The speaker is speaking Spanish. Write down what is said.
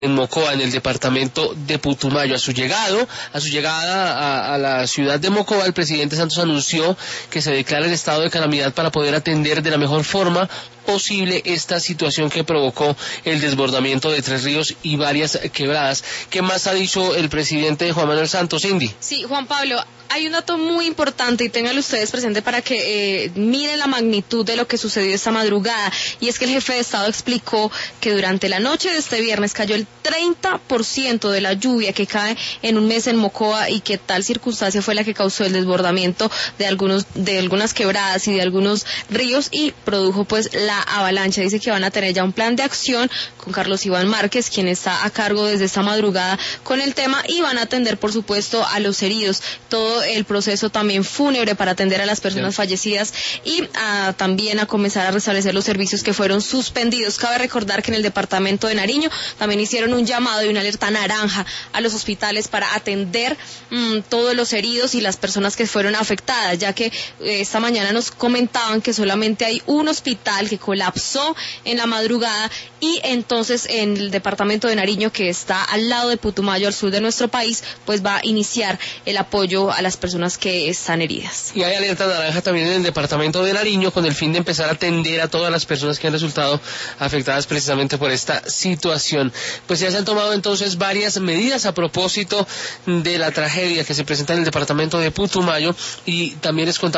en Mocoa, en el departamento de Putumayo. A su llegada a la ciudad de Mocoa, el presidente Santos anunció que se declara el estado de calamidad para poder atender de la mejor forma posible esta situación que provocó el desbordamiento de 3 ríos y varias quebradas. ¿Qué más ha dicho el presidente Juan Manuel Santos, Cindy? Sí, Juan Pablo, hay un dato muy importante y ténganlo ustedes presente para que miren la magnitud de lo que sucedió esta madrugada, y es que el jefe de Estado explicó que durante la noche de este viernes cayó el 30% de la lluvia que cae en un mes en Mocoa, y que tal circunstancia fue la que causó el desbordamiento de algunas quebradas y de algunos ríos y produjo pues la avalancha. Dice que van a tener ya un plan de acción con Carlos Iván Márquez, quien está a cargo desde esta madrugada con el tema, y van a atender por supuesto a los heridos, todo el proceso también fúnebre para atender a las personas fallecidas y también a comenzar a restablecer los servicios que fueron suspendidos. Cabe recordar que en el departamento de Nariño también hicieron un llamado y una alerta naranja a los hospitales para atender todos los heridos y las personas que fueron afectadas, ya que esta mañana nos comentaban que solamente hay un hospital que colapsó en la madrugada, y entonces en el departamento de Nariño, que está al lado de Putumayo, al sur de nuestro país, pues va a iniciar el apoyo a las personas que están heridas. Y hay alerta naranja también en el departamento de Nariño con el fin de empezar a atender a todas las personas que han resultado afectadas precisamente por esta situación. Pues ya se han tomado entonces varias medidas a propósito de la tragedia que se presenta en el departamento de Putumayo, y también les contamos